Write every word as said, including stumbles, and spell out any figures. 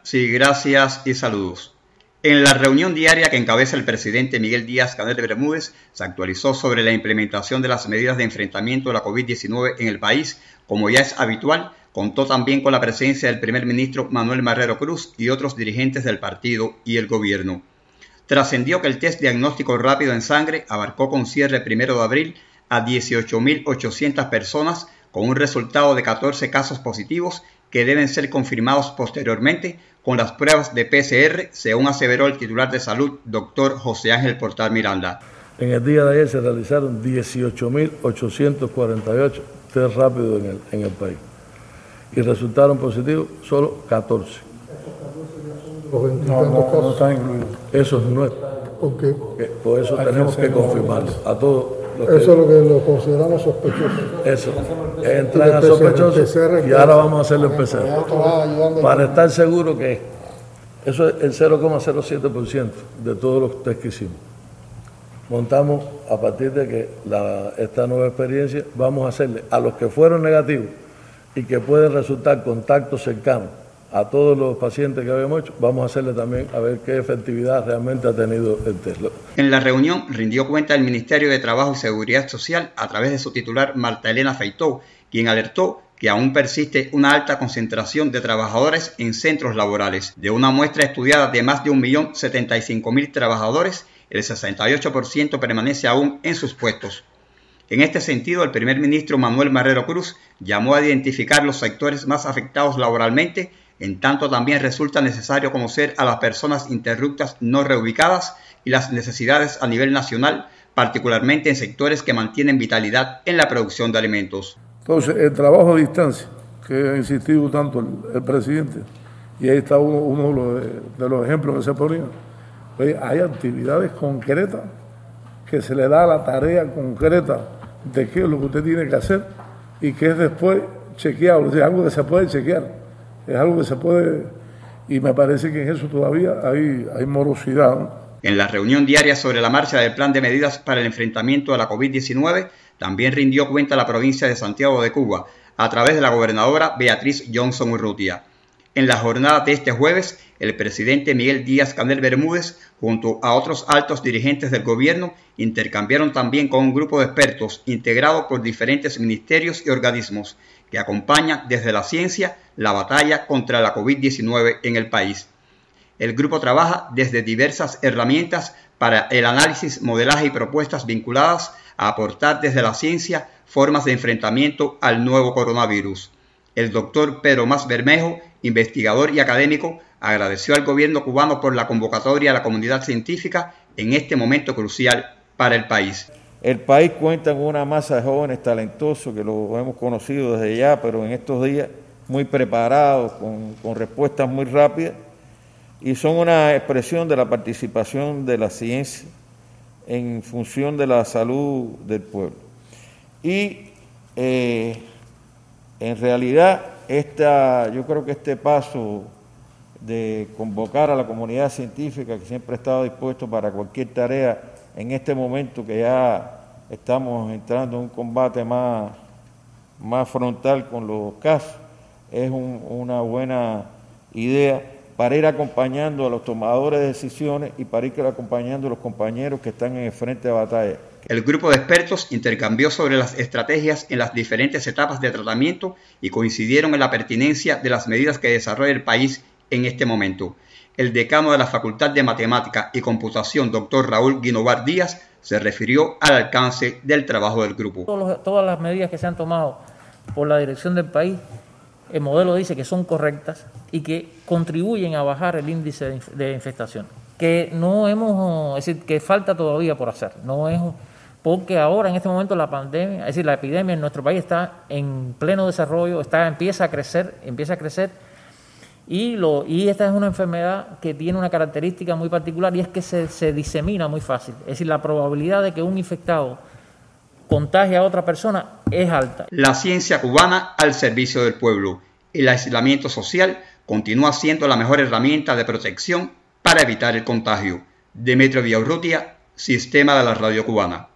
Sí, gracias y saludos. En la reunión diaria que encabeza el presidente Miguel Díaz-Canel Bermúdez, se actualizó sobre la implementación de las medidas de enfrentamiento a la COVID diecinueve en el país. Como ya es habitual, contó también con la presencia del primer ministro Manuel Marrero Cruz y otros dirigentes del partido y el gobierno. Trascendió que el test diagnóstico rápido en sangre abarcó con cierre primero de abril a dieciocho mil ochocientas personas con un resultado de catorce casos positivos que deben ser confirmados posteriormente con las pruebas de P C R, según aseveró el titular de salud, doctor José Ángel Portal Miranda. En el día de ayer se realizaron dieciocho mil ochocientos cuarenta y ocho test rápidos en el, en el país y resultaron positivos solo catorce. Los no, no, no están incluidos. Eso no está. ¿Por qué? Por eso Hay tenemos que, que confirmarlo a todos. Eso que, es lo que lo consideramos sospechoso. Eso, entran a sospechosos y ahora vamos a hacerlo en P C R. Para estar seguro que eso es el cero coma cero siete por ciento de todos los test que hicimos. Montamos a partir de que la, esta nueva experiencia vamos a hacerle a los que fueron negativos y que pueden resultar contactos cercanos a todos los pacientes que habíamos hecho, vamos a hacerle también a ver qué efectividad realmente ha tenido el test. En la reunión rindió cuenta el Ministerio de Trabajo y Seguridad Social a través de su titular Marta Elena Feitó, quien alertó que aún persiste una alta concentración de trabajadores en centros laborales. De una muestra estudiada de más de un millón setenta y cinco mil trabajadores, el sesenta y ocho por ciento permanece aún en sus puestos. En este sentido, el primer ministro Manuel Marrero Cruz llamó a identificar los sectores más afectados laboralmente. En tanto, también resulta necesario conocer a las personas interruptas no reubicadas y las necesidades a nivel nacional, particularmente en sectores que mantienen vitalidad en la producción de alimentos. Entonces, el trabajo a distancia, que ha insistido tanto el, el presidente, y ahí está uno, uno de, de los ejemplos que se ponían, pues hay actividades concretas que se le da la tarea concreta de qué es lo que usted tiene que hacer y que es después chequeado, es algo que se puede chequear. Es algo que se puede, y me parece que en eso todavía hay, hay morosidad, ¿no? En la reunión diaria sobre la marcha del plan de medidas para el enfrentamiento a la COVID diecinueve, también rindió cuenta la provincia de Santiago de Cuba, a través de la gobernadora Beatriz Johnson Urrutia. En la jornada de este jueves, el presidente Miguel Díaz-Canel Bermúdez, junto a otros altos dirigentes del gobierno, intercambiaron también con un grupo de expertos integrado por diferentes ministerios y organismos que acompañan desde la ciencia la batalla contra la COVID diecinueve en el país. El grupo trabaja desde diversas herramientas para el análisis, modelaje y propuestas vinculadas a aportar desde la ciencia formas de enfrentamiento al nuevo coronavirus. El doctor Pedro Mas Bermejo, investigador y académico, agradeció al gobierno cubano por la convocatoria a la comunidad científica en este momento crucial para el país. El país cuenta con una masa de jóvenes talentosos que lo hemos conocido desde ya, pero en estos días muy preparados, con, con respuestas muy rápidas, y son una expresión de la participación de la ciencia en función de la salud del pueblo. Y eh, en realidad, esta, yo creo que este paso de convocar a la comunidad científica, que siempre ha estado dispuesto para cualquier tarea, en este momento que ya estamos entrando en un combate más, más frontal con los casos, es un, una buena idea para ir acompañando a los tomadores de decisiones y para ir acompañando a los compañeros que están en el frente de batalla. El grupo de expertos intercambió sobre las estrategias en las diferentes etapas de tratamiento y coincidieron en la pertinencia de las medidas que desarrolla el país en este momento. El decano de la Facultad de Matemática y Computación, doctor Raúl Guinovar Díaz, se refirió al alcance del trabajo del grupo. Todas las medidas que se han tomado por la dirección del país, el modelo dice que son correctas y que contribuyen a bajar el índice de infestación. Que no hemos, es decir, que falta todavía por hacer. No es porque ahora en este momento la pandemia, es decir, la epidemia en nuestro país está en pleno desarrollo, está empieza a crecer, empieza a crecer. Y, lo, y esta es una enfermedad que tiene una característica muy particular y es que se, se disemina muy fácil. Es decir, la probabilidad de que un infectado contagie a otra persona es alta. La ciencia cubana al servicio del pueblo. El aislamiento social continúa siendo la mejor herramienta de protección para evitar el contagio. Demetrio Villaurrutia, Sistema de la Radio Cubana.